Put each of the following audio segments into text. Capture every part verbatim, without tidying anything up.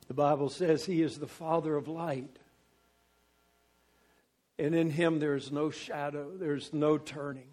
The Bible says He is the Father of light. And in Him there is no shadow, there's no turning.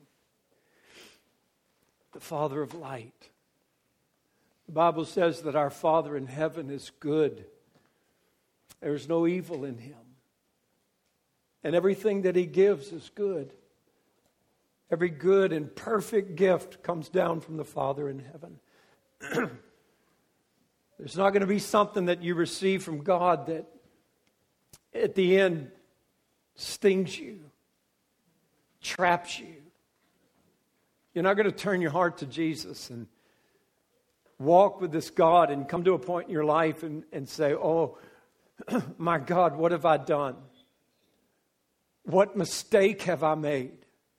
The Father of light. The Bible says that our Father in heaven is good. There's no evil in Him. And everything that He gives is good. Every good and perfect gift comes down from the Father in heaven. There's not going to be something that you receive from God that at the end stings you, traps you. You're not going to turn your heart to Jesus and walk with this God and come to a point in your life and, and say, oh, my God, what have I done? What mistake have I made?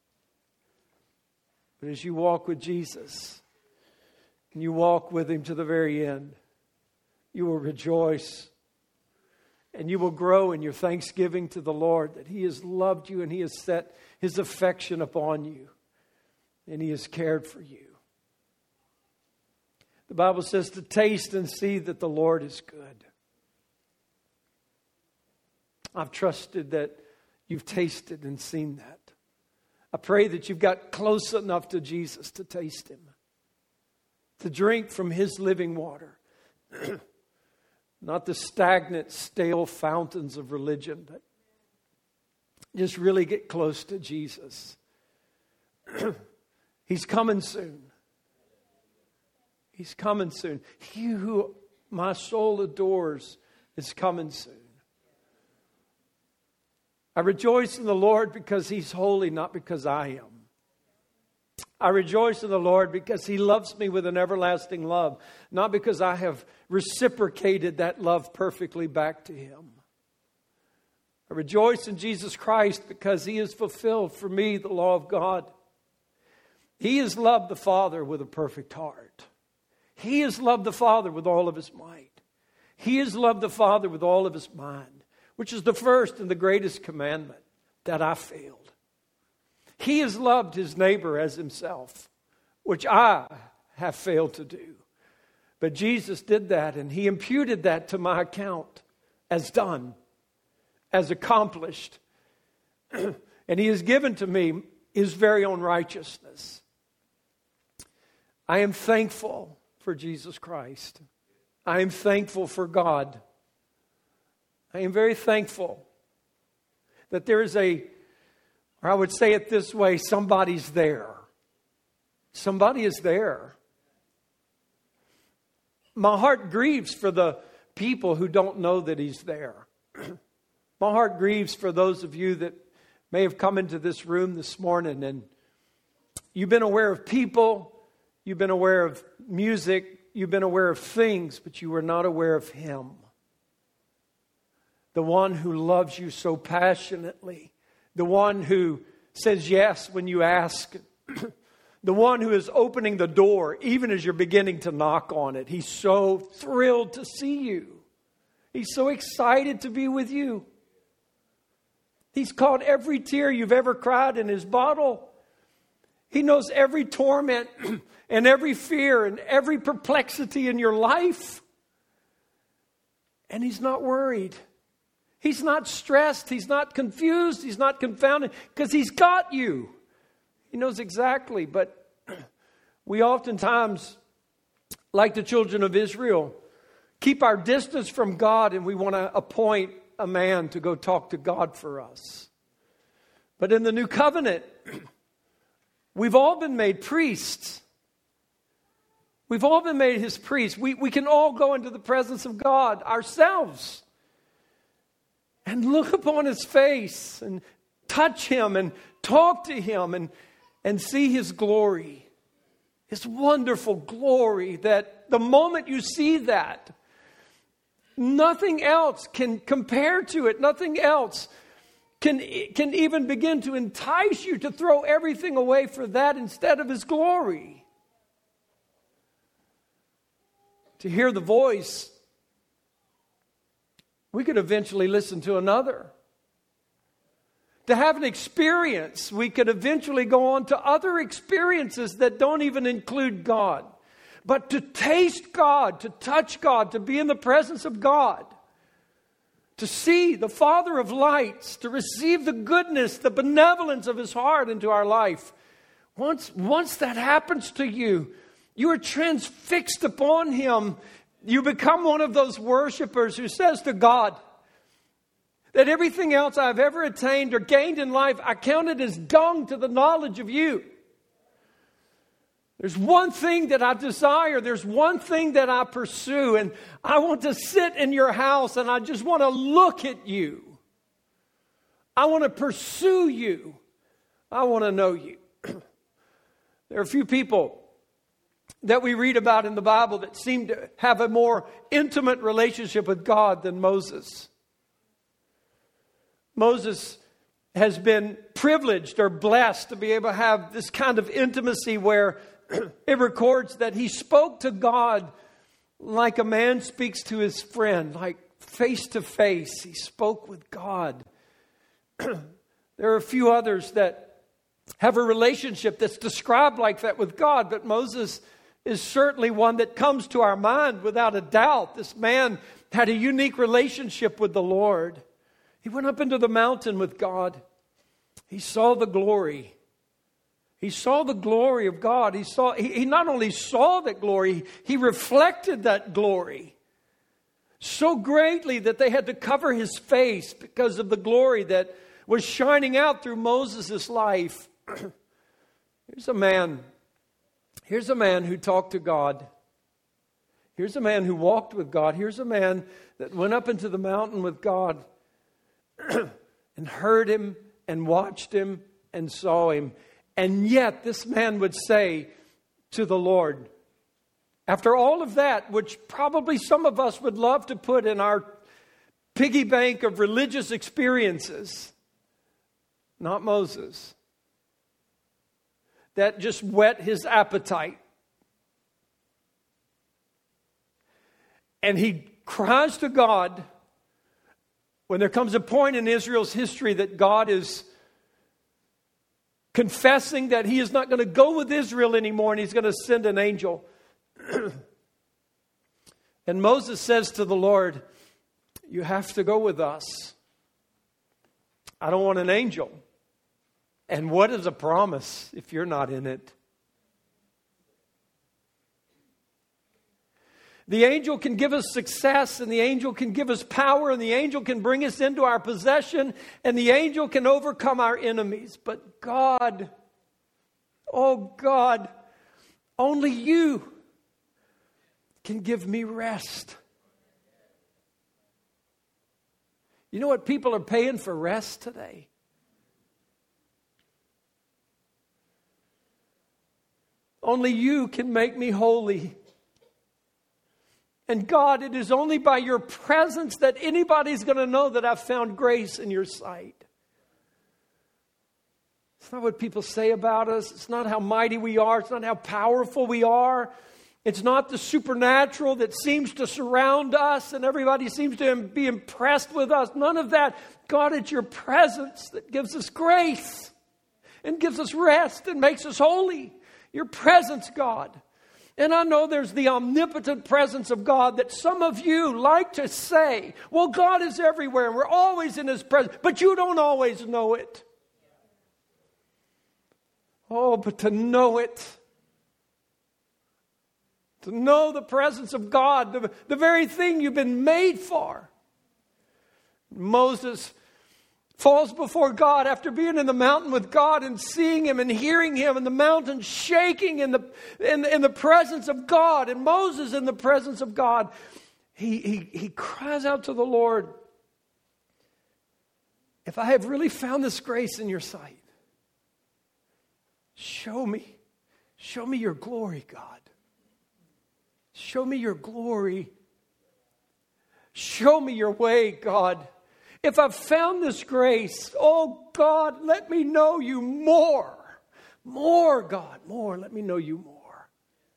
But as you walk with Jesus and you walk with Him to the very end, you will rejoice and you will grow in your thanksgiving to the Lord that He has loved you and He has set His affection upon you and He has cared for you. The Bible says to taste and see that the Lord is good. I've trusted that you've tasted and seen that. I pray that you've got close enough to Jesus to taste Him, to drink from His living water. Not the stagnant, stale fountains of religion, but just really get close to Jesus. He's coming soon. He's coming soon. He who my soul adores is coming soon. I rejoice in the Lord because He's holy, not because I am. I rejoice in the Lord because He loves me with an everlasting love, not because I have reciprocated that love perfectly back to Him. I rejoice in Jesus Christ because He has fulfilled for me the law of God. He has loved the Father with a perfect heart. He has loved the Father with all of His might. He has loved the Father with all of His mind, which is the first and the greatest commandment that I failed. He has loved His neighbor as Himself, which I have failed to do. But Jesus did that, and He imputed that to my account as done, as accomplished. And He has given to me His very own righteousness. I am thankful for Jesus Christ. I am thankful for God. I am very thankful that there is a, or I would say it this way, somebody's there. Somebody is there. My heart grieves for the people who don't know that He's there. My heart grieves for those of you that may have come into this room this morning and you've been aware of people, you've been aware of music, you've been aware of things, but you were not aware of Him. The one who loves you so passionately. The one who says yes when you ask. The one who is opening the door even as you're beginning to knock on it. He's so thrilled to see you. He's so excited to be with you. He's caught every tear you've ever cried in His bottle. He knows every torment and every fear and every perplexity in your life. And He's not worried. He's not stressed. He's not confused. He's not confounded because He's got you. He knows exactly. But we oftentimes, like the children of Israel, keep our distance from God and we want to appoint a man to go talk to God for us. But in the new covenant, we've all been made priests. We've all been made His priests. We, we can all go into the presence of God ourselves and look upon His face and touch Him and talk to Him and, and see His glory. His wonderful glory that the moment you see that, nothing else can compare to it. Nothing else can, can even begin to entice you to throw everything away for that instead of His glory. To hear the voice, we could eventually listen to another. To have an experience, we could eventually go on to other experiences that don't even include God. but to taste God, to touch God, to be in the presence of God, to see the Father of lights, to receive the goodness, the benevolence of His heart into our life. Once, once that happens to you, you are transfixed upon Him. You become one of those worshipers who says to God that everything else I've ever attained or gained in life, I count it as dung to the knowledge of You. There's one thing that I desire. There's one thing that I pursue. And I want to sit in Your house and I just want to look at You. I want to pursue You. I want to know You. There are a few people that we read about in the Bible that seem to have a more intimate relationship with God than Moses. Moses has been privileged or blessed to be able to have this kind of intimacy where it records that he spoke to God like a man speaks to his friend, like face to face. He spoke with God. There are a few others that have a relationship that's described like that with God, but Moses is certainly one that comes to our mind without a doubt. This man had a unique relationship with the Lord. He went up into the mountain with God. He saw the glory. He saw the glory of God. He saw. He, he not only saw that glory, he reflected that glory so greatly that they had to cover his face because of the glory that was shining out through Moses' life. Here's a man. Here's a man who talked to God. Here's a man who walked with God. Here's a man that went up into the mountain with God and heard Him and watched Him and saw Him. And yet this man would say to the Lord, after all of that, which probably some of us would love to put in our piggy bank of religious experiences, not Moses, that just whet his appetite. And he cries to God when there comes a point in Israel's history that God is confessing that He is not going to go with Israel anymore and He's going to send an angel. And Moses says to the Lord, you have to go with us. I don't want an angel. And what is a promise if you're not in it? The angel can give us success, and the angel can give us power, and the angel can bring us into our possession, and the angel can overcome our enemies. But God, oh God, only You can give me rest. You know what people are paying for rest today? Only You can make me holy. And God, it is only by Your presence that anybody's going to know that I've found grace in Your sight. It's not what people say about us. It's not how mighty we are. It's not how powerful we are. It's not the supernatural that seems to surround us and everybody seems to be impressed with us. None of that. God, it's Your presence that gives us grace and gives us rest and makes us holy. Your presence, God. And I know there's the omnipotent presence of God that some of you like to say, well, God is everywhere and we're always in His presence, but you don't always know it. Oh, but to know it, to know the presence of God, the, the very thing you've been made for. Moses falls before God after being in the mountain with God and seeing Him and hearing Him and the mountain shaking in the, in, in the presence of God. And Moses in the presence of God, he, he, he cries out to the Lord, if I have really found this grace in Your sight, show me, show me Your glory, God. Show me Your glory. Show me Your way, God. If I've found this grace, oh God, let me know You more. More, God, more. Let me know You more.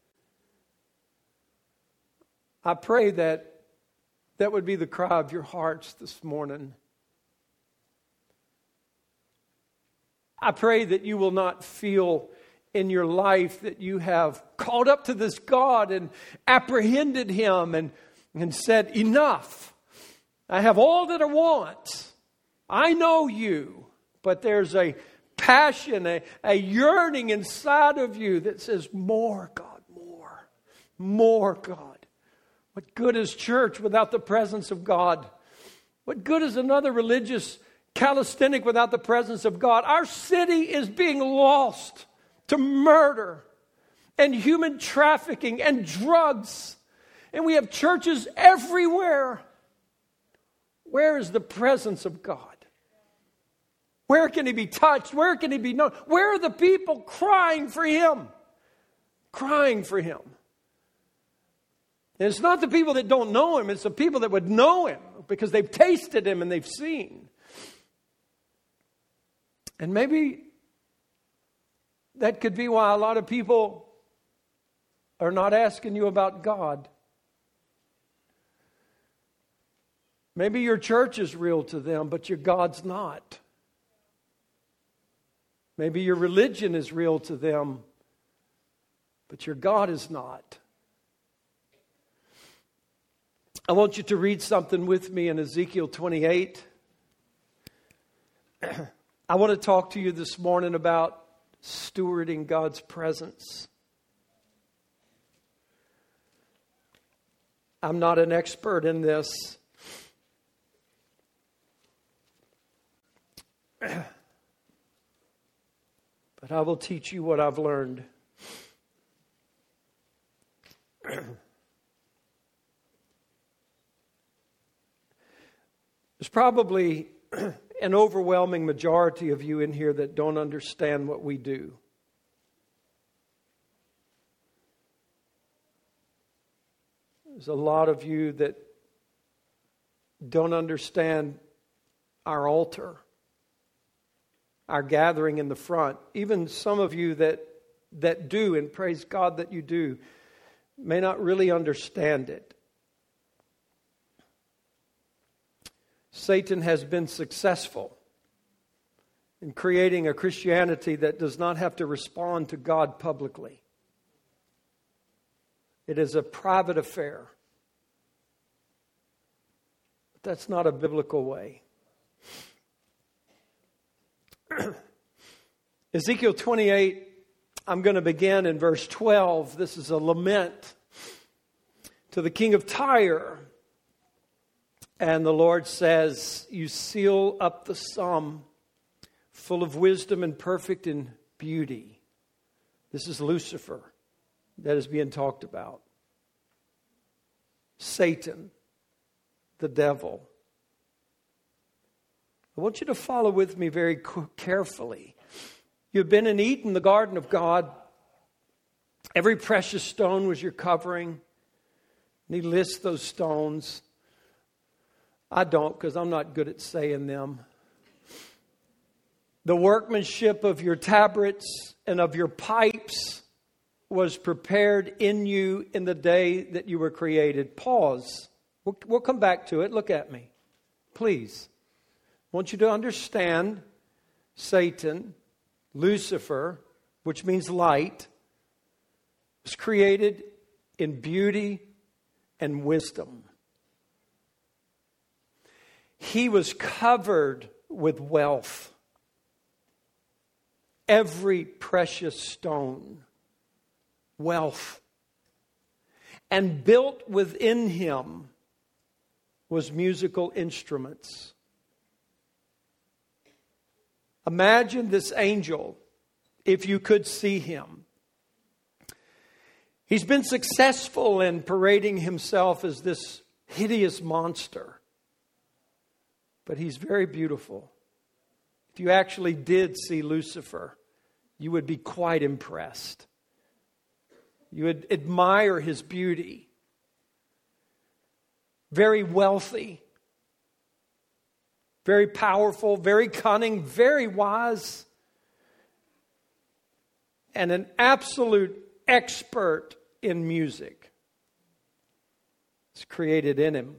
I pray that that would be the cry of your hearts this morning. I pray that you will not feel in your life that you have called up to this God and apprehended Him and, and said, enough. I have all that I want. I know you. But there's a passion, a, a yearning inside of you that says, more, God, more. More, God. What good is church without the presence of God? What good is another religious calisthenic without the presence of God? Our city is being lost to murder and human trafficking and drugs. And we have churches everywhere. Where is the presence of God? Where can He be touched? Where can He be known? Where are the people crying for Him? Crying for Him. And it's not the people that don't know Him. It's the people that would know Him because they've tasted Him and they've seen. And maybe that could be why a lot of people are not asking you about God. Maybe your church is real to them, but your God's not. Maybe your religion is real to them, but your God is not. I want you to read something with me in Ezekiel twenty-eight. I want to talk to you this morning about stewarding God's presence. I'm not an expert in this. But I will teach you what I've learned. There's probably an overwhelming majority of you in here that don't understand what we do. There's a lot of you that don't understand our altar, our gathering in the front. Even some of you that that do, and praise God that you do, may not really understand it. Satan has been successful in creating a Christianity that does not have to respond to God publicly. It is a private affair. But that's not a biblical way. Ezekiel twenty-eight, I'm going to begin in verse twelve. This is a lament to the king of Tyre. And the Lord says, you seal up the sum, full of wisdom and perfect in beauty. This is Lucifer that is being talked about. Satan, the devil. I want you to follow with me very carefully. You've been in Eden, the garden of God. Every precious stone was your covering. And He lists those stones. I don't, because I'm not good at saying them. The workmanship of your tabrets and of your pipes was prepared in you in the day that you were created. Pause. We'll, we'll come back to it. Look at me, please. I want you to understand Satan, Lucifer, which means light, was created in beauty and wisdom. He was covered with wealth. Every precious stone, wealth. And built within him was musical instruments. Imagine this angel, if you could see him. He's been successful in parading himself as this hideous monster. But he's very beautiful. If you actually did see Lucifer, you would be quite impressed. You would admire his beauty. Very wealthy. Very powerful, very cunning, very wise. And an absolute expert in music. It's created in him.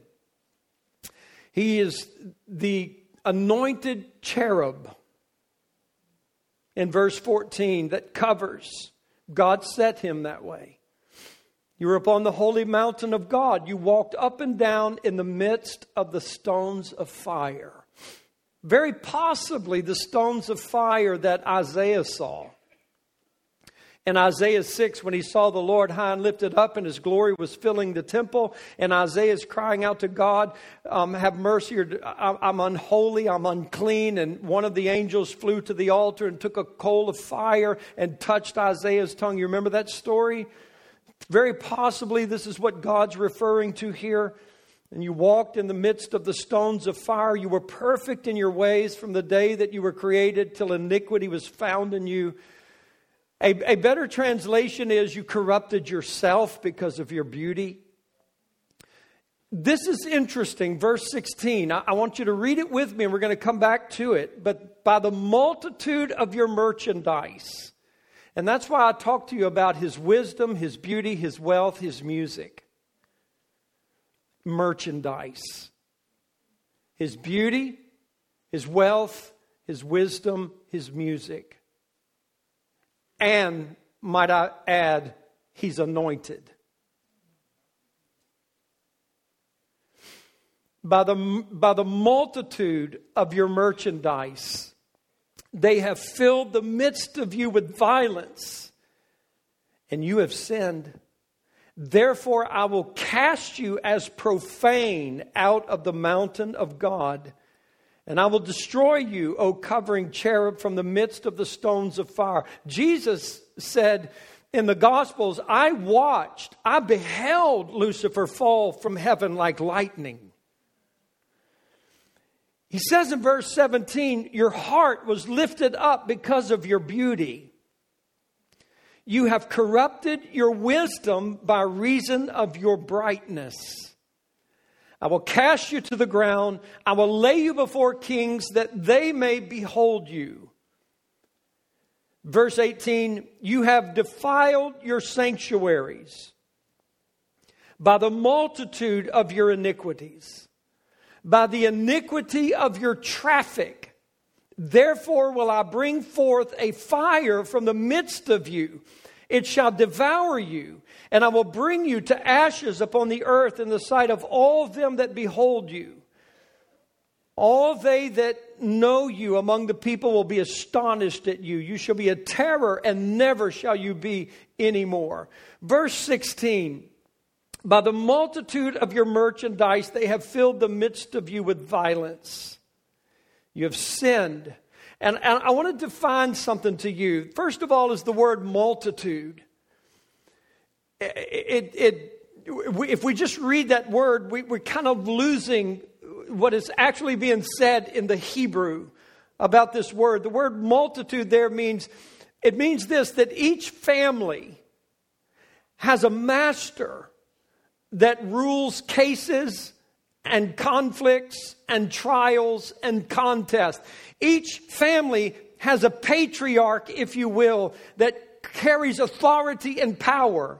He is the anointed cherub. in verse fourteen that covers. God set him that way. You were upon the holy mountain of God. You walked up and down in the midst of the stones of fire. Very possibly the stones of fire that Isaiah saw. In Isaiah six, when he saw the Lord high and lifted up and his glory was filling the temple, and Isaiah is crying out to God, um, have mercy, or I'm unholy, I'm unclean. And one of the angels flew to the altar and took a coal of fire and touched Isaiah's tongue. You remember that story? Very possibly this is what God's referring to here. And you walked in the midst of the stones of fire. You were perfect in your ways from the day that you were created till iniquity was found in you. A, a better translation is you corrupted yourself because of your beauty. This is interesting. Verse sixteen. I, I want you to read it with me and we're going to come back to it. But by the multitude of your merchandise. And that's why I talk to you about his wisdom, his beauty, his wealth, his music. Merchandise. His beauty, his wealth, his wisdom, his music. And, might I add, he's anointed. By the, by the multitude of your merchandise, they have filled the midst of you with violence, and you have sinned. Therefore, I will cast you as profane out of the mountain of God, and I will destroy you, O covering cherub, from the midst of the stones of fire. Jesus said in the Gospels, I watched, I beheld Lucifer fall from heaven like lightning. He says in verse seventeen, your heart was lifted up because of your beauty. You have corrupted your wisdom by reason of your brightness. I will cast you to the ground. I will lay you before kings that they may behold you. Verse eighteen, you have defiled your sanctuaries by the multitude of your iniquities. By the iniquity of your traffic. Therefore will I bring forth a fire from the midst of you. It shall devour you, and I will bring you to ashes upon the earth in the sight of all them that behold you. All they that know you among the people will be astonished at you. You shall be a terror, and never shall you be anymore. Verse sixteen. By the multitude of your merchandise, they have filled the midst of you with violence. You have sinned. And, and I want to define something to you. First of all is the word multitude. It, it, it, if we just read that word, we, we're kind of losing what is actually being said in the Hebrew about this word. The word multitude there means, it means this, that each family has a master that rules cases and conflicts and trials and contests. Each family has a patriarch, if you will, that carries authority and power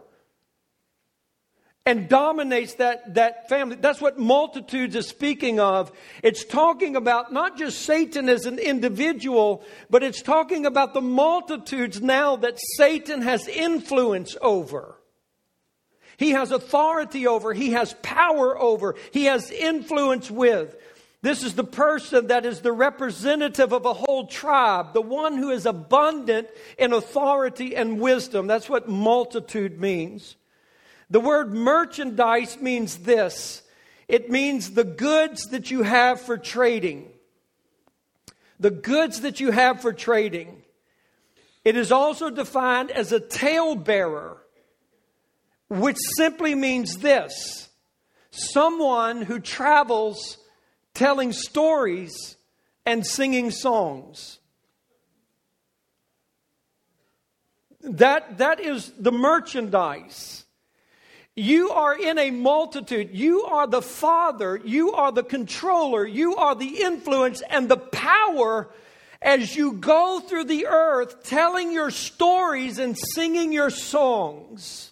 and dominates that, that family. That's what multitudes is speaking of. It's talking about not just Satan as an individual, but it's talking about the multitudes now that Satan has influence over. He has authority over. He has power over. He has influence with. This is the person that is the representative of a whole tribe. The one who is abundant in authority and wisdom. That's what multitude means. The word merchandise means this. It means the goods that you have for trading. The goods that you have for trading. It is also defined as a talebearer, which simply means this: someone who travels telling stories and singing songs. That, that is the merchandise. You are in a multitude. You are the father. You are the controller. You are the influence and the power as you go through the earth telling your stories and singing your songs.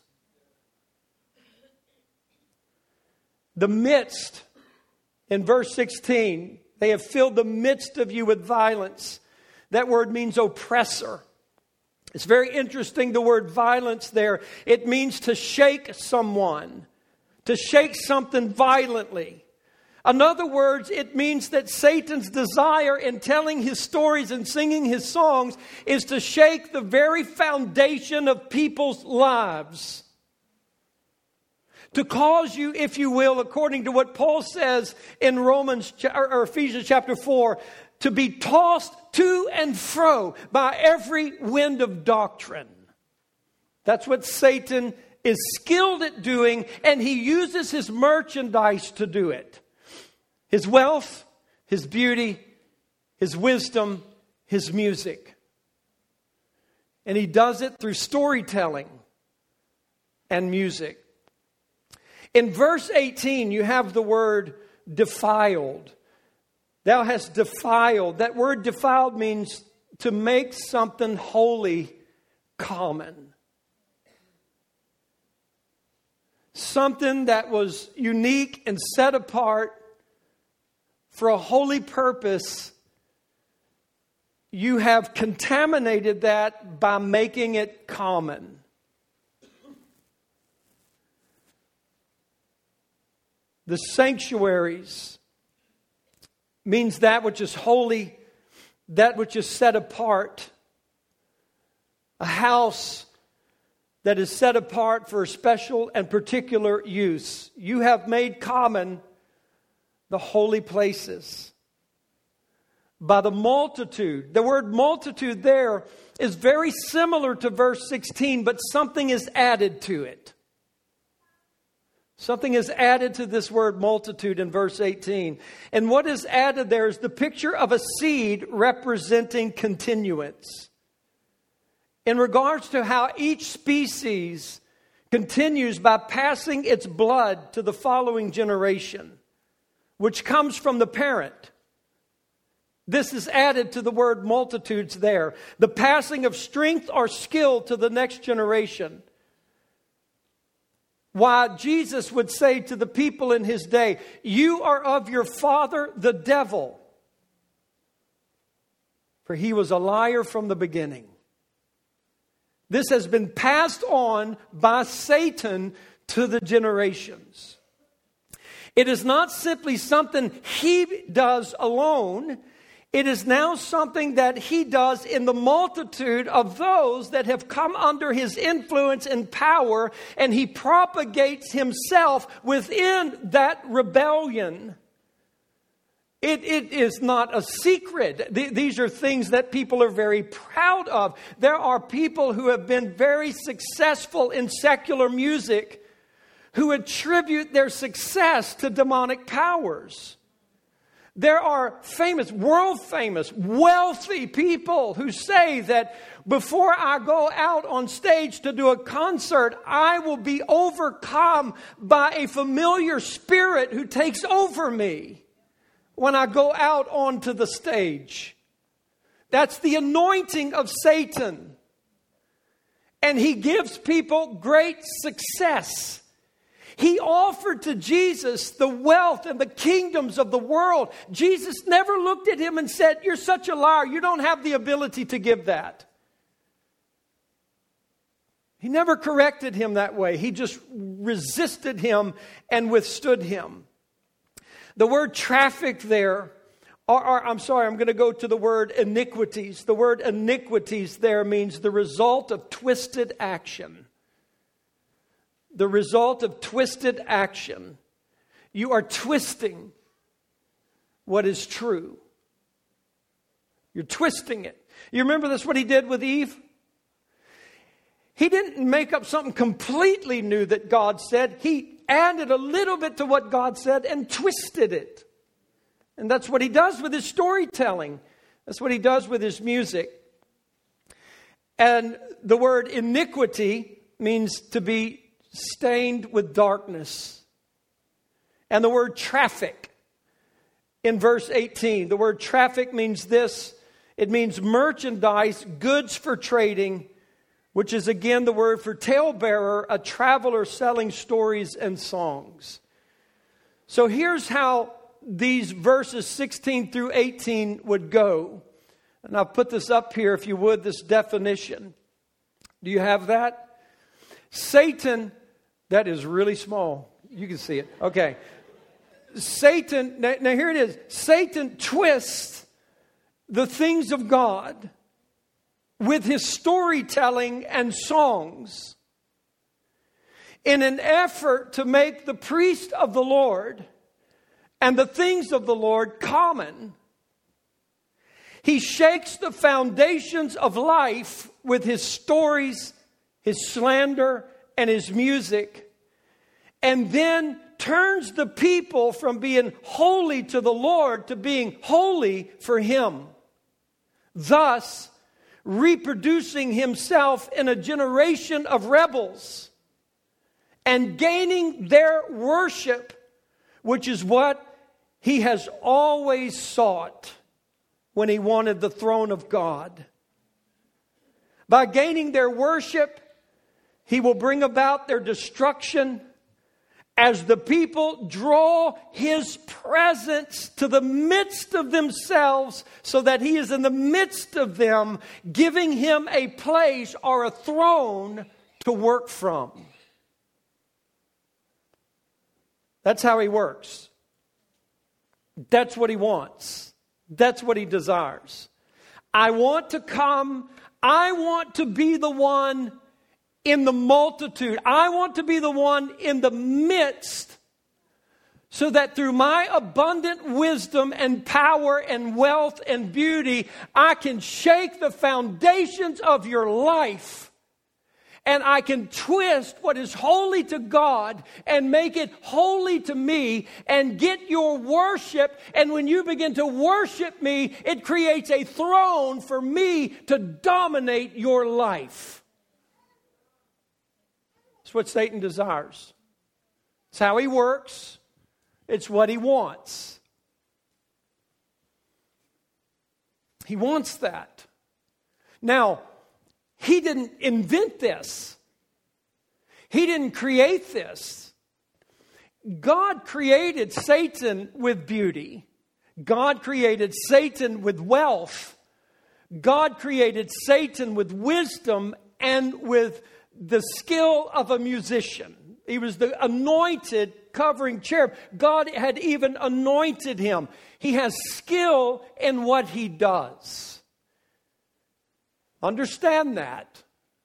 The midst, in verse sixteen, they have filled the midst of you with violence. That word means oppressor. It's very interesting, the word violence there. It means to shake someone, to shake something violently. In other words, it means that Satan's desire in telling his stories and singing his songs is to shake the very foundation of people's lives. To cause you, if you will, according to what Paul says in Romans or Ephesians chapter four, to be tossed to and fro by every wind of doctrine. That's what Satan is skilled at doing, and he uses his merchandise to do it. His wealth, his beauty, his wisdom, his music. And he does it through storytelling and music. In verse eighteen, you have the word defiled. Thou hast defiled. That word defiled means to make something holy common. Something that was unique and set apart for a holy purpose. You have contaminated that by making it common. The sanctuaries means that which is holy, that which is set apart. A house that is set apart for a special and particular use. You have made common the holy places by the multitude. The word multitude there is very similar to verse sixteen, but something is added to it. Something is added to this word multitude in verse eighteen. And what is added there is the picture of a seed representing continuance. In regards to how each species continues by passing its blood to the following generation, which comes from the parent. This is added to the word multitudes there. The passing of strength or skill to the next generation. Why Jesus would say to the people in his day, you are of your father the devil, for he was a liar from the beginning. This has been passed on by Satan to the generations. It is not simply something he does alone. It is now something that he does in the multitude of those that have come under his influence and power, and he propagates himself within that rebellion. It, it is not a secret. Th- these are things that people are very proud of. There are people who have been very successful in secular music who attribute their success to demonic powers. There are famous, world famous, wealthy people who say that before I go out on stage to do a concert, I will be overcome by a familiar spirit who takes over me when I go out onto the stage. That's the anointing of Satan. And he gives people great success. He offered to Jesus the wealth and the kingdoms of the world. Jesus never looked at him and said, you're such a liar. You don't have the ability to give that. He never corrected him that way. He just resisted him and withstood him. The word traffic there, or, or I'm sorry, I'm going to go to the word iniquities. The word iniquities there means the result of twisted action. The result of twisted action. You are twisting what is true. You're twisting it. You remember this, what he did with Eve? He didn't make up something completely new that God said. He added a little bit to what God said and twisted it. And that's what he does with his storytelling. That's what he does with his music. And the word iniquity means to be stained with darkness. And the word traffic in verse eighteen, the word traffic means this. It means merchandise, goods for trading, which is again the word for talebearer, a traveler selling stories and songs. So here's how these verses sixteen through eighteen would go. And I'll put this up here, if you would, this definition. Do you have that? Satan, that is really small. You can see it. Okay. Satan, now, now here it is. Satan twists the things of God with his storytelling and songs in an effort to make the priest of the Lord and the things of the Lord common. He shakes the foundations of life with his stories, his slander, and his music, and then turns the people from being holy to the Lord to being holy for him, thus reproducing himself in a generation of rebels and gaining their worship, which is what he has always sought when he wanted the throne of God. By gaining their worship, he will bring about their destruction as the people draw his presence to the midst of themselves, so that he is in the midst of them, giving him a place or a throne to work from. That's how he works. That's what he wants. That's what he desires. I want to come. I want to be the one in the multitude. I want to be the one in the midst, so that through my abundant wisdom and power and wealth and beauty, I can shake the foundations of your life. And I can twist what is holy to God and make it holy to me and get your worship. And when you begin to worship me, it creates a throne for me to dominate your life. It's what Satan desires. It's how he works. It's what he wants. He wants that. Now, he didn't invent this. He didn't create this. God created Satan with beauty. God created Satan with wealth. God created Satan with wisdom and with the skill of a musician. He was the anointed covering cherub. God had even anointed him. He has skill in what he does. Understand that.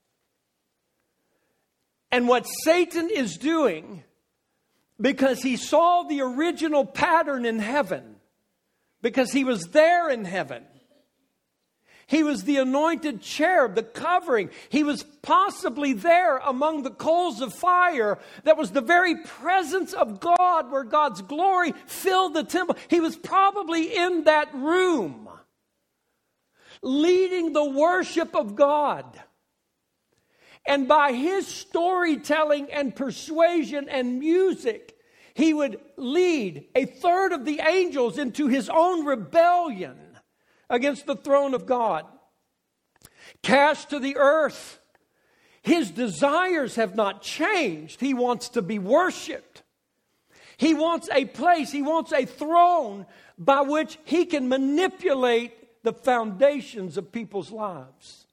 And what Satan is doing, because he saw the original pattern in heaven, because he was there in heaven. He was the anointed cherub, the covering. He was possibly there among the coals of fire. That was the very presence of God, where God's glory filled the temple. He was probably in that room, leading the worship of God. And by his storytelling and persuasion and music, he would lead a third of the angels into his own rebellion against the throne of God. Cast to the earth. His desires have not changed. He wants to be worshiped. He wants a place, he wants a throne by which he can manipulate the foundations of people's lives.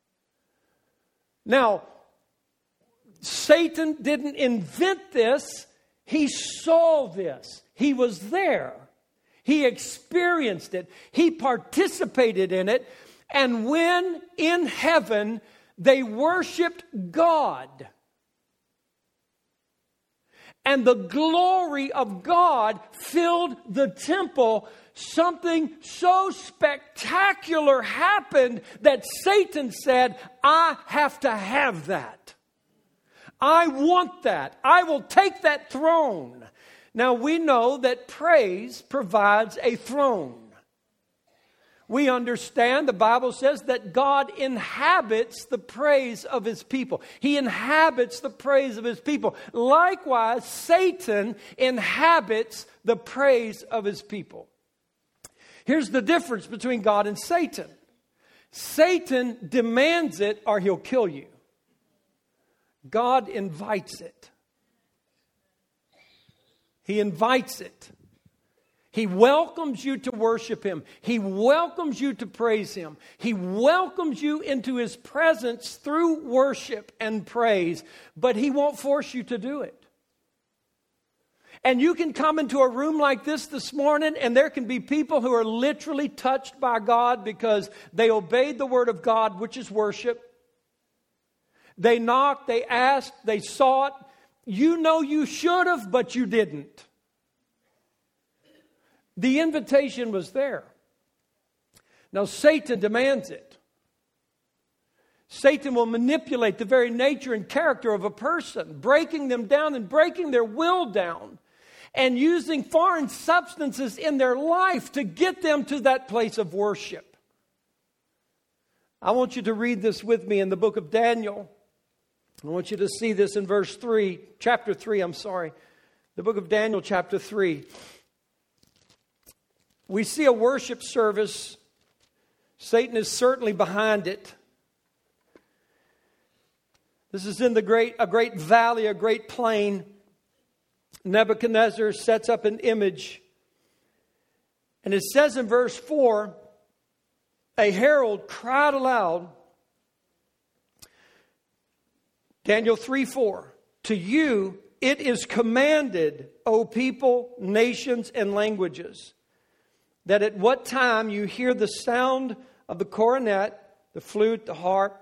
Now, Satan didn't invent this. He saw this. He was there. He experienced it. He participated in it. And when in heaven they worshiped God, and the glory of God filled the temple, something so spectacular happened that Satan said, I have to have that. I want that. I will take that throne. Now we know that praise provides a throne. We understand, the Bible says that God inhabits the praise of his people. He inhabits the praise of his people. Likewise, Satan inhabits the praise of his people. Here's the difference between God and Satan. Satan demands it or he'll kill you. God invites it. He invites it. He welcomes you to worship Him. He welcomes you to praise Him. He welcomes you into His presence through worship and praise, but He won't force you to do it. And you can come into a room like this this morning, and there can be people who are literally touched by God because they obeyed the Word of God, which is worship. They knocked, they asked, they sought. You know you should have, but you didn't. The invitation was there. Now Satan demands it. Satan will manipulate the very nature and character of a person, breaking them down and breaking their will down, and using foreign substances in their life to get them to that place of worship. I want you to read this with me in the book of Daniel. I want you to see this in verse three, chapter three, I'm sorry. The book of Daniel, chapter three. We see a worship service. Satan is certainly behind it. This is in the great, a great valley, a great plain. Nebuchadnezzar sets up an image. And it says in verse four, a herald cried aloud, Daniel three four, to you it is commanded, O people, nations, and languages, that at what time you hear the sound of the cornet, the flute, the harp,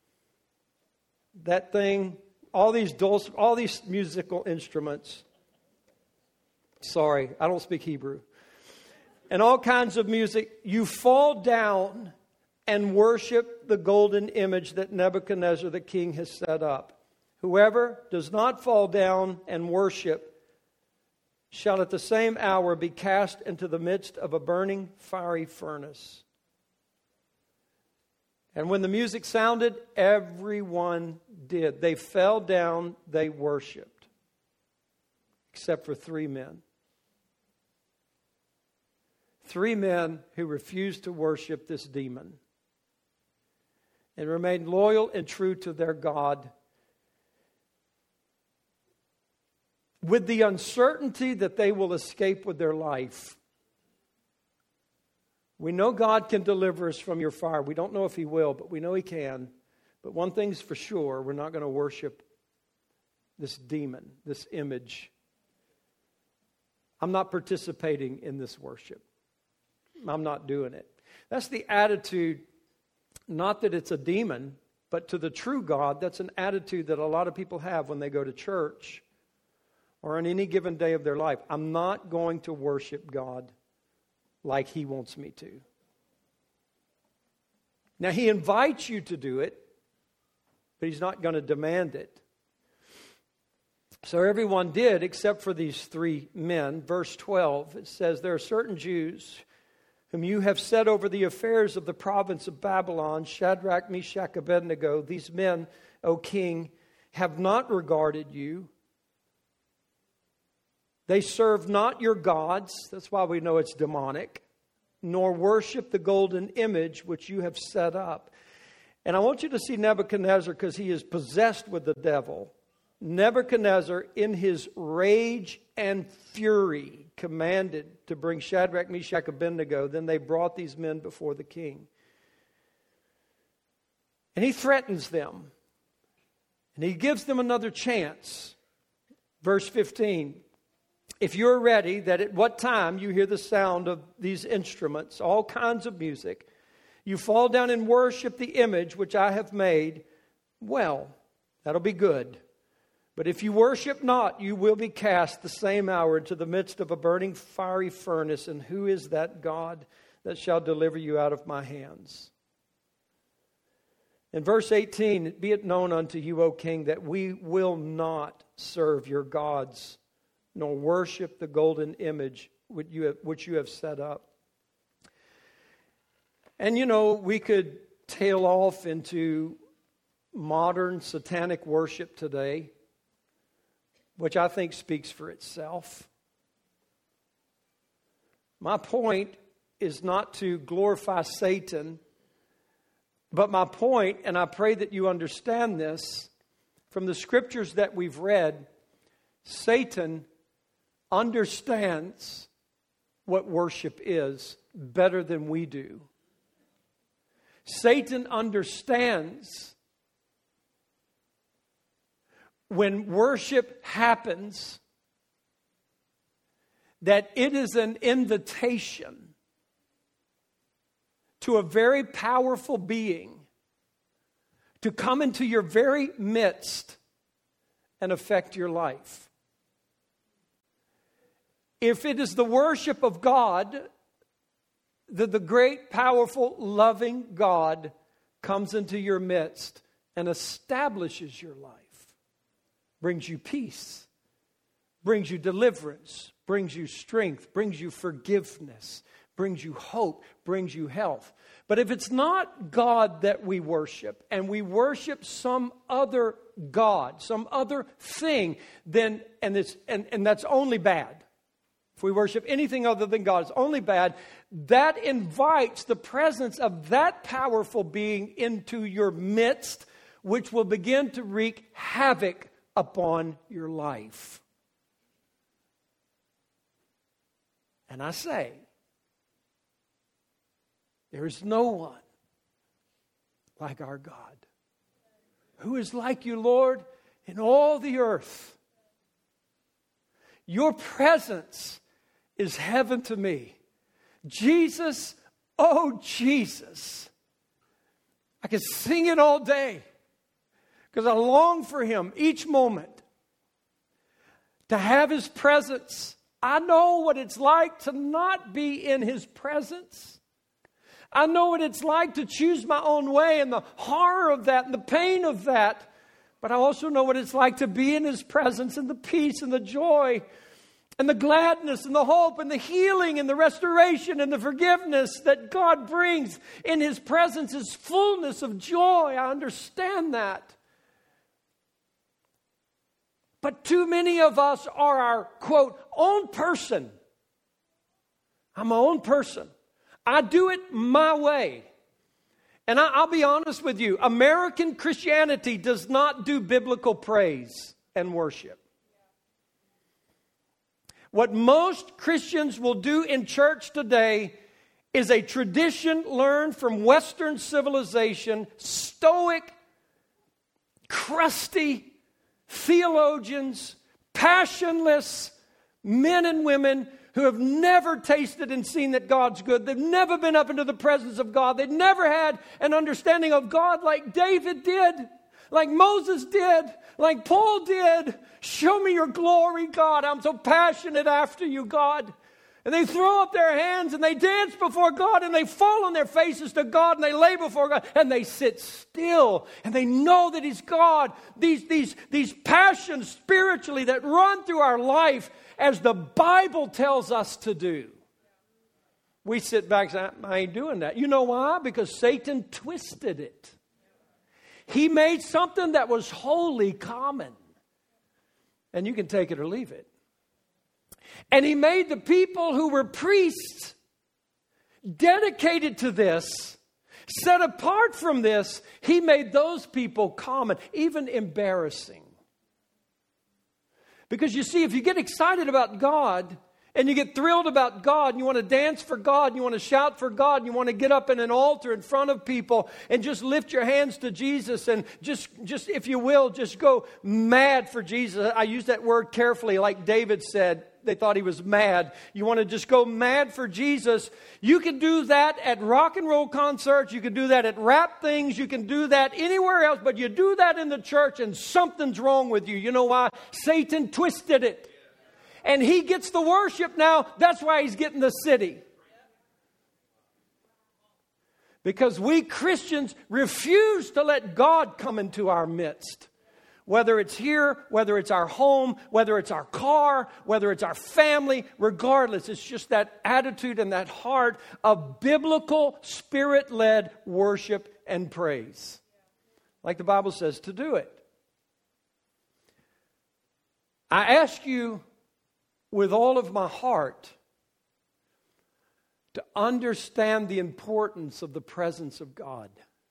that thing, all these dulc- all these musical instruments. Sorry, I don't speak Hebrew. And all kinds of music, you fall down and worship the golden image that Nebuchadnezzar the king has set up. Whoever does not fall down and worship shall at the same hour be cast into the midst of a burning fiery furnace. And when the music sounded, everyone did. They fell down, they worshiped. Except for three men. Three men who refused to worship this demon and remained loyal and true to their God, with the uncertainty that they will escape with their life. We know God can deliver us from your fire. We don't know if He will, but we know He can. But one thing's for sure, we're not going to worship this demon, this image. I'm not participating in this worship. I'm not doing it. That's the attitude, not that it's a demon, but to the true God, that's an attitude that a lot of people have when they go to church or on any given day of their life. I'm not going to worship God like He wants me to. Now, He invites you to do it, but He's not going to demand it. So everyone did except for these three men. Verse twelve, it says, there are certain Jews whom you have set over the affairs of the province of Babylon, Shadrach, Meshach, Abednego. These men, O king, have not regarded you. They serve not your gods. That's why we know it's demonic. Nor worship the golden image which you have set up. And I want you to see Nebuchadnezzar because he is possessed with the devil. Nebuchadnezzar, in his rage and fury, commanded to bring Shadrach, Meshach, Abednego. Then they brought these men before the king. And he threatens them. And he gives them another chance. Verse fifteen. If you're ready, that at what time you hear the sound of these instruments, all kinds of music, you fall down and worship the image which I have made, well, that'll be good. But if you worship not, you will be cast the same hour into the midst of a burning fiery furnace. And who is that God that shall deliver you out of my hands? In verse eighteen, be it known unto you, O king, that we will not serve your gods, nor worship the golden image which you have, which you have set up. And you know, we could tail off into modern satanic worship today, which I think speaks for itself. My point is not to glorify Satan, but my point, and I pray that you understand this, from the scriptures that we've read, Satan understands what worship is better than we do. Satan understands when worship happens that it is an invitation to a very powerful being to come into your very midst and affect your life. If it is the worship of God, that the great, powerful, loving God comes into your midst and establishes your life, brings you peace, brings you deliverance, brings you strength, brings you forgiveness, brings you hope, brings you health. But if it's not God that we worship, and we worship some other God, some other thing, then, and, it's, and, and that's only bad. If we worship anything other than God, it's only bad. That invites the presence of that powerful being into your midst, which will begin to wreak havoc upon your life. And I say, there is no one like our God. Who is like you, Lord, in all the earth? Your presence is heaven to me. Jesus, oh Jesus. I could sing it all day because I long for Him each moment. To have His presence. I know what it's like to not be in His presence. I know what it's like to choose my own way and the horror of that and the pain of that. But I also know what it's like to be in His presence and the peace and the joy and the gladness and the hope and the healing and the restoration and the forgiveness that God brings in His presence is fullness of joy. I understand that. But too many of us are our, quote, own person. I'm my own person. I do it my way. And I, I'll be honest with you, American Christianity does not do biblical praise and worship. What most Christians will do in church today is a tradition learned from Western civilization, stoic, crusty theologians, passionless men and women who have never tasted and seen that God's good. They've never been up into the presence of God. They've never had an understanding of God like David did, like Moses did, like Paul did. Show me your glory, God. I'm so passionate after you, God. And they throw up their hands and they dance before God and they fall on their faces to God and they lay before God and they sit still and they know that He's God. These, these, these passions spiritually that run through our life as the Bible tells us to do. We sit back and say, I ain't doing that. You know why? Because Satan twisted it. He made something that was wholly common. And you can take it or leave it. And he made the people who were priests, dedicated to this, set apart from this, he made those people common, even embarrassing. Because you see, if you get excited about God, and you get thrilled about God, and you want to dance for God, and you want to shout for God, and you want to get up in an altar in front of people and just lift your hands to Jesus and just, just if you will, just go mad for Jesus. I use that word carefully, like David said. They thought he was mad. You want to just go mad for Jesus. You can do that at rock and roll concerts. You can do that at rap things. You can do that anywhere else. But you do that in the church and something's wrong with you. You know why? Satan twisted it. And he gets the worship now. That's why he's getting the city. Because we Christians refuse to let God come into our midst. Whether it's here, whether it's our home, whether it's our car, whether it's our family, regardless, it's just that attitude and that heart of biblical, spirit-led worship and praise. Like the Bible says to do it. I ask you with all of my heart to understand the importance of the presence of God.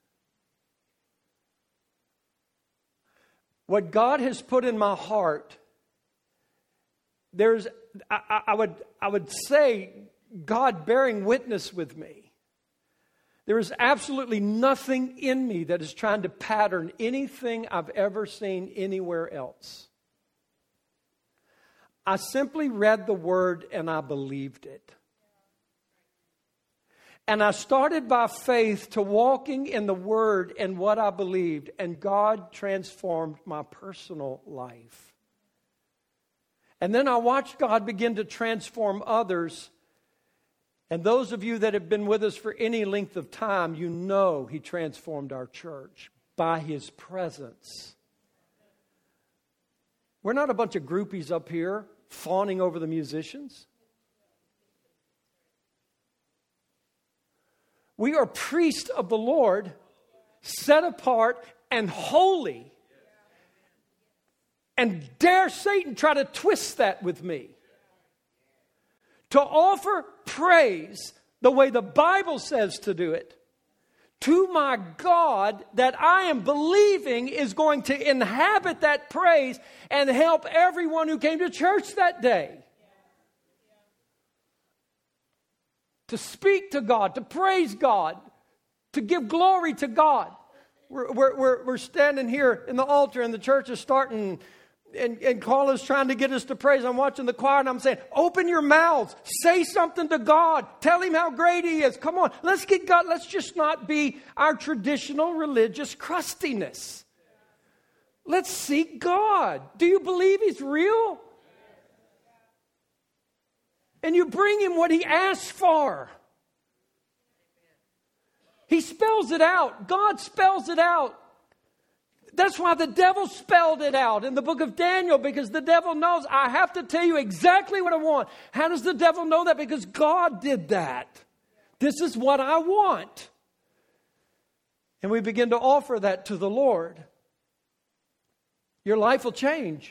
What God has put in my heart, there's, I, I would, I would say, God bearing witness with me. There is absolutely nothing in me that is trying to pattern anything I've ever seen anywhere else. I simply read the Word and I believed it. And I started by faith to walking in the Word and what I believed, and God transformed my personal life. And then I watched God begin to transform others. And those of you that have been with us for any length of time, you know He transformed our church by His presence. We're not a bunch of groupies up here fawning over the musicians. We are priests of the Lord, set apart and holy. And dare Satan try to twist that with me. To offer praise the way the Bible says to do it to my God that I am believing is going to inhabit that praise and help everyone who came to church that day. To speak to God, to praise God, to give glory to God. We're, we're, we're, we're standing here in the altar and the church is starting and, and Carla's trying to get us to praise. I'm watching the choir and I'm saying, open your mouths. Say something to God. Tell Him how great He is. Come on. Let's get God. Let's just not be our traditional religious crustiness. Let's seek God. Do you believe He's real? And you bring Him what He asks for. He spells it out. God spells it out. That's why the devil spelled it out in the book of Daniel, because the devil knows I have to tell you exactly what I want. How does the devil know that? Because God did that. This is what I want. And we begin to offer that to the Lord. Your life will change.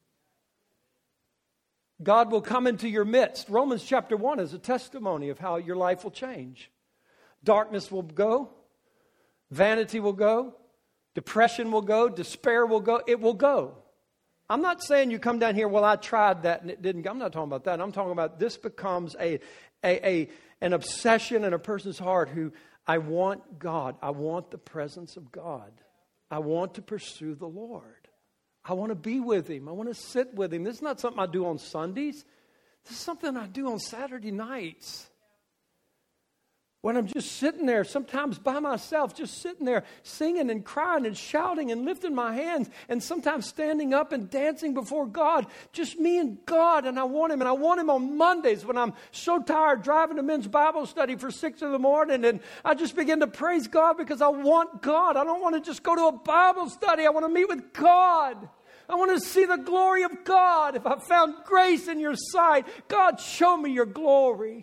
God will come into your midst. Romans chapter one is a testimony of how your life will change. Darkness will go. Vanity will go. Depression will go. Despair will go. It will go. I'm not saying you come down here, well, I tried that and it didn't go. I'm not talking about that. I'm talking about this becomes a, a, a an obsession in a person's heart who, I want God. I want the presence of God. I want to pursue the Lord. I want to be with Him. I want to sit with Him. This is not something I do on Sundays. This is something I do on Saturday nights. When I'm just sitting there, sometimes by myself, just sitting there singing and crying and shouting and lifting my hands, and sometimes standing up and dancing before God. Just me and God, and I want Him. And I want Him on Mondays when I'm so tired driving to men's Bible study for six in the morning, and I just begin to praise God because I want God. I don't want to just go to a Bible study. I want to meet with God. I want to see the glory of God. If I found grace in your sight, God, show me your glory.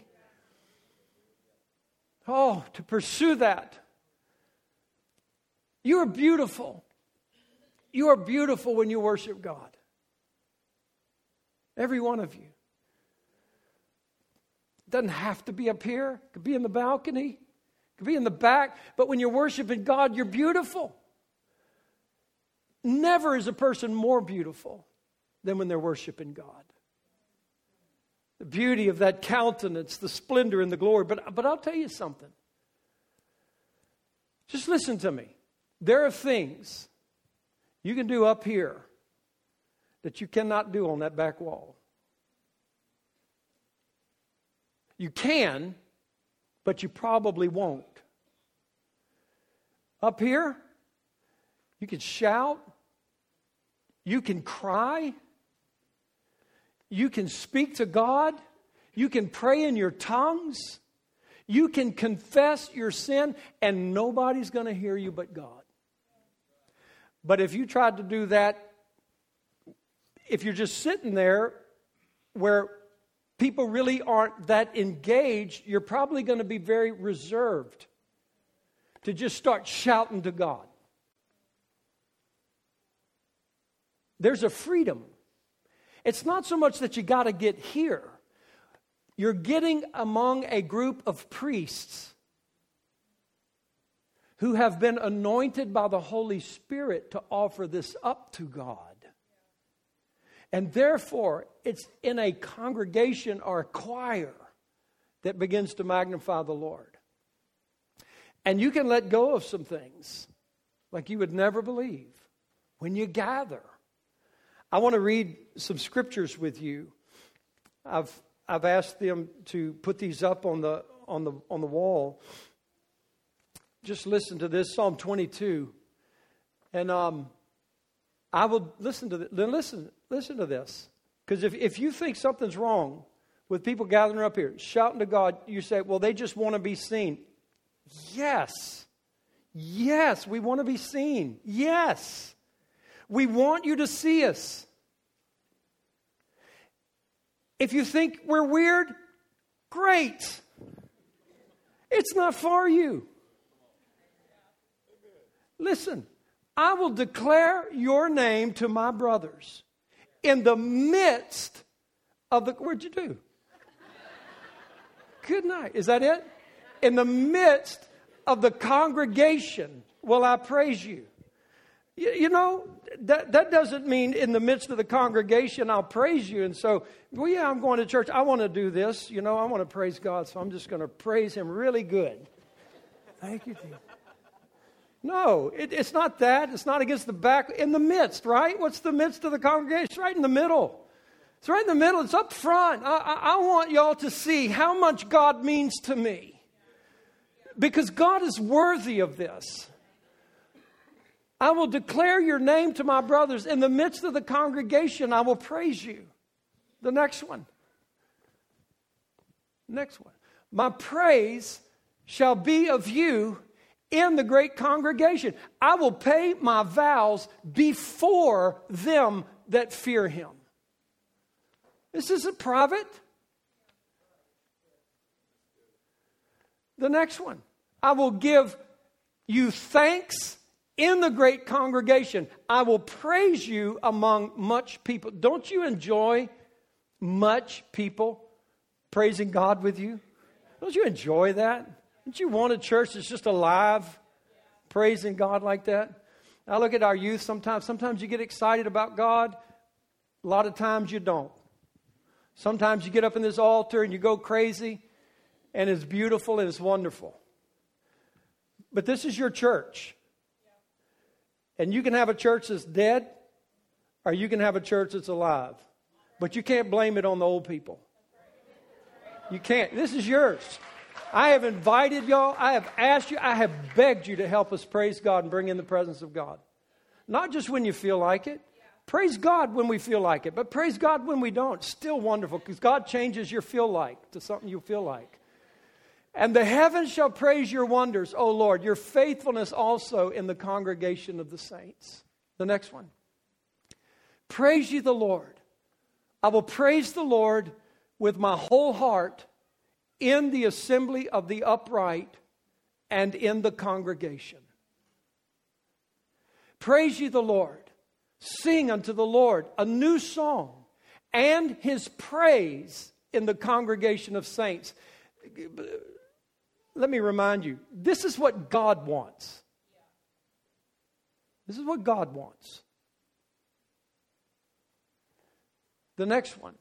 Oh, to pursue that. You are beautiful. You are beautiful when you worship God. Every one of you. It doesn't have to be up here. It could be in the balcony. It could be in the back. But when you're worshiping God, you're beautiful. Never is a person more beautiful than when they're worshiping God. The beauty of that countenance, the splendor and the glory. But, but I'll tell you something. Just listen to me. There are things you can do up here that you cannot do on that back wall. You can, but you probably won't. Up here, you can shout. You can cry. You can speak to God. You can pray in your tongues. You can confess your sin, and nobody's going to hear you but God. But if you tried to do that, if you're just sitting there where people really aren't that engaged, you're probably going to be very reserved to just start shouting to God. There's a freedom. It's not so much that you got to get here. You're getting among a group of priests who have been anointed by the Holy Spirit to offer this up to God. And therefore, it's in a congregation or a choir that begins to magnify the Lord. And you can let go of some things like you would never believe when you gather. I want to read some scriptures with you. I've I've asked them to put these up on the on the on the wall. Just listen to this, Psalm twenty-two, and um, I will listen to this. Then listen, listen to this, because if if you think something's wrong with people gathering up here shouting to God, you say, "Well, they just want to be seen." Yes, yes, we want to be seen. Yes, we want you to see us. If you think we're weird, great. It's not for you. Listen, I will declare your name to my brothers in the midst of the... What'd you do? Good night. Is that it? In the midst of the congregation will I praise you. You, you know, that, that doesn't mean in the midst of the congregation I'll praise you. And so, well, yeah, I'm going to church. I want to do this. You know, I want to praise God. So I'm just going to praise him really good. Thank you, Jesus. No, it, it's not that. It's not against the back. In the midst, right? What's the midst of the congregation? It's right in the middle. It's right in the middle. It's up front. I, I, I want y'all to see how much God means to me. Because God is worthy of this. I will declare your name to my brothers. In the midst of the congregation, I will praise you. The next one. Next one. My praise shall be of you in the great congregation. I will pay my vows before them that fear him. This isn't private. The next one. I will give you thanks in the great congregation. I will praise you among much people. Don't you enjoy much people praising God with you? Don't you enjoy that? Don't you want a church that's just alive, praising God like that? I look at our youth sometimes. Sometimes you get excited about God. A lot of times you don't. Sometimes you get up in this altar and you go crazy, and it's beautiful and it's wonderful. But this is your church. And you can have a church that's dead, or you can have a church that's alive. But you can't blame it on the old people. You can't. This is yours. I have invited y'all. I have asked you. I have begged you to help us praise God and bring in the presence of God. Not just when you feel like it. Praise God when we feel like it. But praise God when we don't. Still wonderful, because God changes your feel like to something you feel like. And the heavens shall praise your wonders, O Lord, your faithfulness also in the congregation of the saints. The next one. Praise ye the Lord. I will praise the Lord with my whole heart in the assembly of the upright and in the congregation. Praise ye the Lord. Sing unto the Lord a new song, and his praise in the congregation of saints. Let me remind you, this is what God wants. This is what God wants. The next one.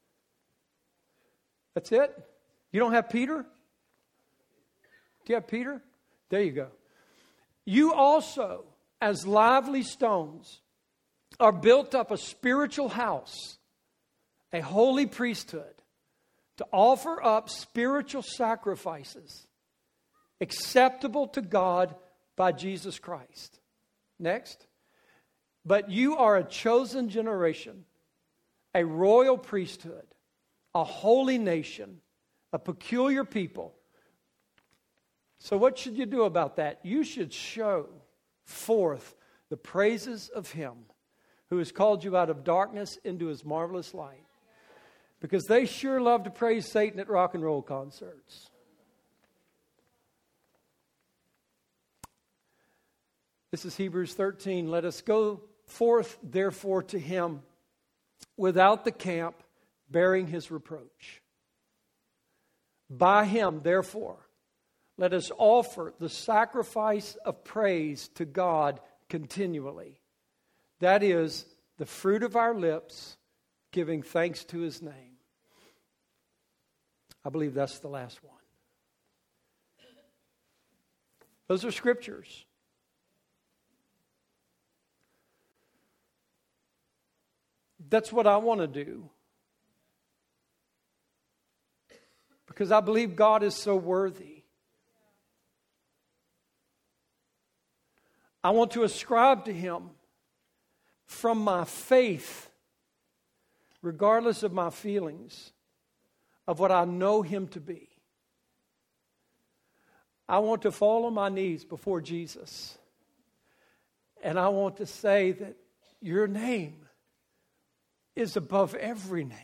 That's it? You don't have Peter? Do you have Peter? There you go. You also, as lively stones, are built up a spiritual house, a holy priesthood, to offer up spiritual sacrifices acceptable to God by Jesus Christ. Next. But you are a chosen generation, a royal priesthood, a holy nation, a peculiar people. So what should you do about that? You should show forth the praises of him who has called you out of darkness into his marvelous light. Because they sure love to praise Satan at rock and roll concerts. This is Hebrews thirteen. Let us go forth, therefore, to him without the camp, bearing his reproach. By him, therefore, let us offer the sacrifice of praise to God continually. That is the fruit of our lips, giving thanks to his name. I believe that's the last one. Those are scriptures. That's what I want to do. Because I believe God is so worthy. I want to ascribe to Him from my faith, regardless of my feelings, of what I know Him to be. I want to fall on my knees before Jesus. And I want to say that your name is above every name.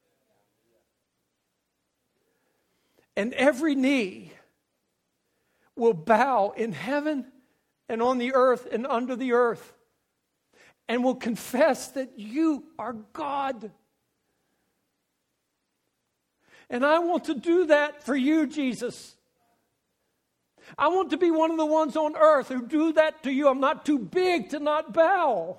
And every knee will bow in heaven and on the earth and under the earth, and will confess that you are God. And I want to do that for you, Jesus. I want to be one of the ones on earth who do that to you. I'm not too big to not bow.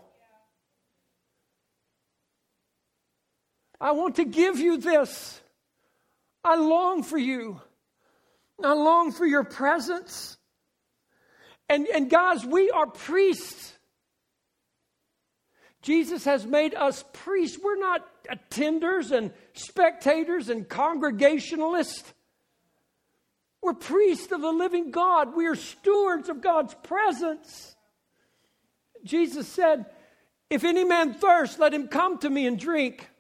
I want to give you this. I long for you. I long for your presence. And, and guys, we are priests. Jesus has made us priests. We're not attenders and spectators and congregationalists. We're priests of the living God. We are stewards of God's presence. Jesus said, if any man thirst, let him come to me and drink.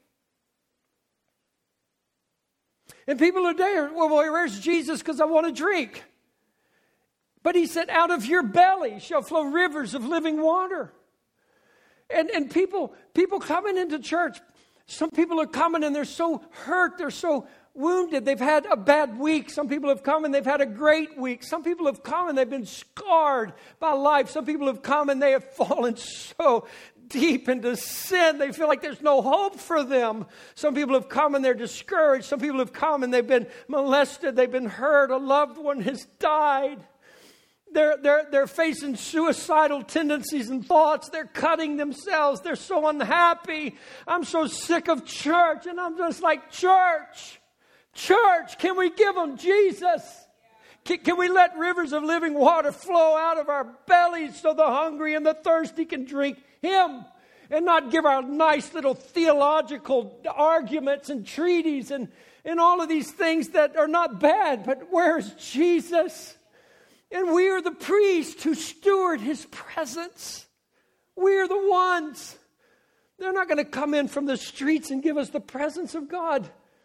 And people today are, well, where's Jesus? Because I want to drink. But He said, out of your belly shall flow rivers of living water. And, and people, people coming into church, some people are coming and they're so hurt, they're so wounded. They've had a bad week. Some people have come and they've had a great week. Some people have come and they've been scarred by life. Some people have come and they have fallen so deep into sin. They feel like there's no hope for them. Some people have come and they're discouraged. Some people have come and they've been molested. They've been hurt. A loved one has died. They're, they're, they're facing suicidal tendencies and thoughts. They're cutting themselves. They're so unhappy. I'm so sick of church. And I'm just like, church, church, can we give them Jesus? Can, can we let rivers of living water flow out of our bellies so the hungry and the thirsty can drink Him? And not give our nice little theological arguments and treaties and, and all of these things that are not bad. But where's Jesus? And we are the priests who steward His presence. We are the ones. They're not going to come in from the streets and give us the presence of God.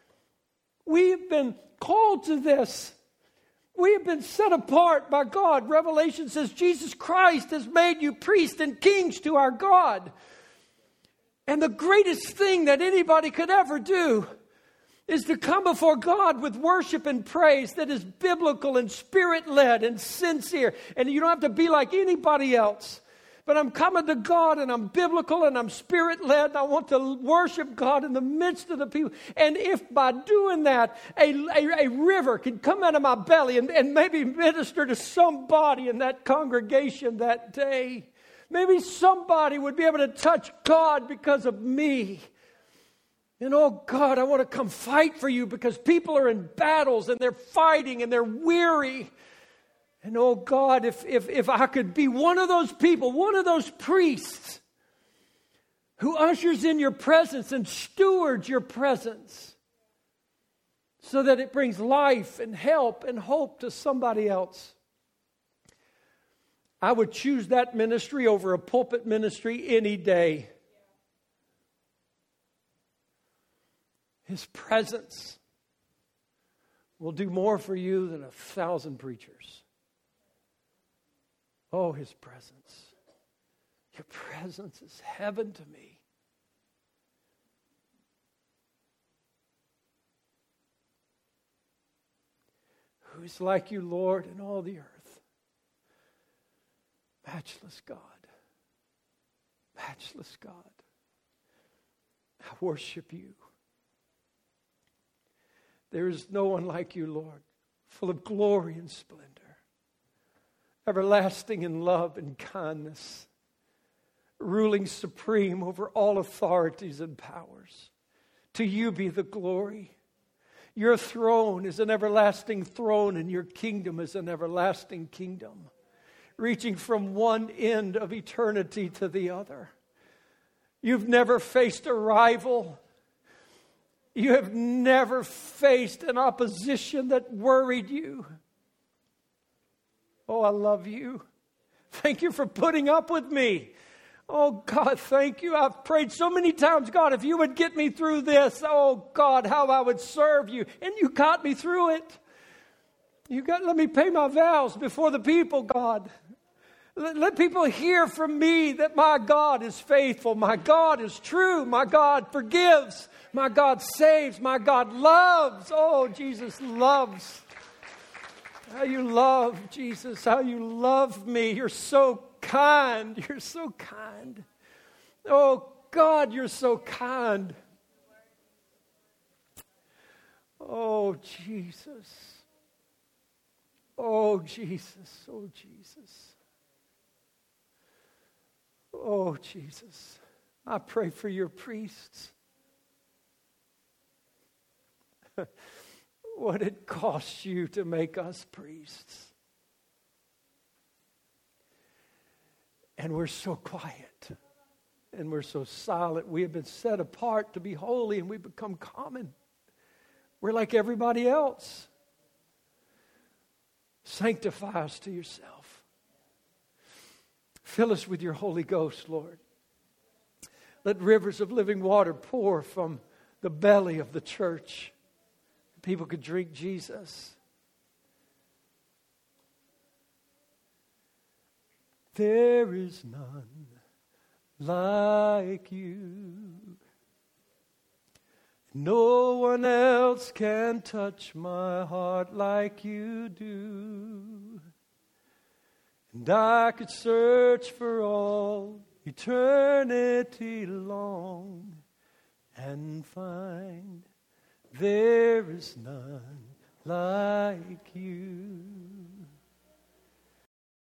We've been called to this. We have been set apart by God. Revelation says Jesus Christ has made you priests and kings to our God. And the greatest thing that anybody could ever do is to come before God with worship and praise that is biblical and spirit-led and sincere. And you don't have to be like anybody else. But I'm coming to God and I'm biblical and I'm spirit-led. And I want to worship God in the midst of the people. And if by doing that, a, a, a river can come out of my belly and, and maybe minister to somebody in that congregation that day. Maybe somebody would be able to touch God because of me. And oh God, I want to come fight for you because people are in battles and they're fighting and they're weary. And oh God, if, if, if I could be one of those people, one of those priests who ushers in your presence and stewards your presence so that it brings life and help and hope to somebody else. I would choose that ministry over a pulpit ministry any day. His presence will do more for you than a thousand preachers. Oh, His presence. Your presence is heaven to me. Who is like you, Lord, in all the earth? Matchless God. Matchless God. I worship you. There is no one like you, Lord, full of glory and splendor, everlasting in love and kindness, ruling supreme over all authorities and powers. To you be the glory. Your throne is an everlasting throne, and your kingdom is an everlasting kingdom, reaching from one end of eternity to the other. You've never faced a rival. You have never faced an opposition that worried you. Oh, I love you. Thank you for putting up with me. Oh, God, thank you. I've prayed so many times, God, if you would get me through this, oh, God, how I would serve you. And you got me through it. You got, let me pay my vows before the people, God. Let, let people hear from me that my God is faithful. My God is true. My God forgives. My God saves. My God loves. Oh, Jesus loves. How you love, Jesus. How you love me. You're so kind. You're so kind. Oh, God, you're so kind. Oh, Jesus. Oh, Jesus. Oh, Jesus. Oh, Jesus. I pray for your priests. What it costs you to make us priests. And we're so quiet. And we're so silent. We have been set apart to be holy, and we become common. We're like everybody else. Sanctify us to yourself. Fill us with your Holy Ghost, Lord. Let rivers of living water pour from the belly of the church. People could drink Jesus. There is none like you. No one else can touch my heart like you do. And I could search for all eternity long and find there is none like you.